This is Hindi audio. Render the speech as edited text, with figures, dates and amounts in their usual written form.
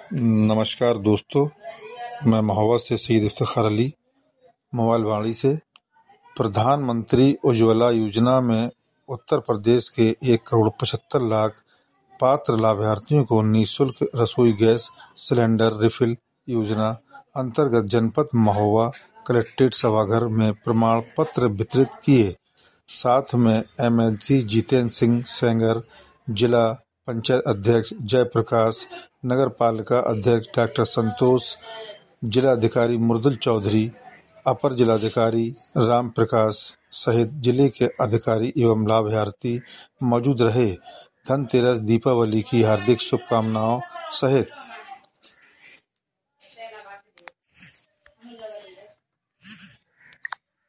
नमस्कार दोस्तों, मैं महोबा से सईद इफ्तिखार अली मोबाइल वाणी से। प्रधानमंत्री उज्ज्वला योजना में उत्तर प्रदेश के 1,75,00,000 पात्र लाभार्थियों को निःशुल्क रसोई गैस सिलेंडर रिफिल योजना अंतर्गत जनपद महोबा कलेक्ट्रेट सभागार में प्रमाण पत्र वितरित किए। साथ में एमएलसी जितेंद्र सिंह सेंगर, जिला पंचायत अध्यक्ष जयप्रकाश, नगर पालिका अध्यक्ष डॉ. संतोष, जिलाधिकारी मुर्दुल चौधरी, अपर जिलाधिकारी राम प्रकाश सहित जिले के अधिकारी एवं लाभार्थी मौजूद रहे। धनतेरस, दीपावली की हार्दिक शुभकामनाओं सहित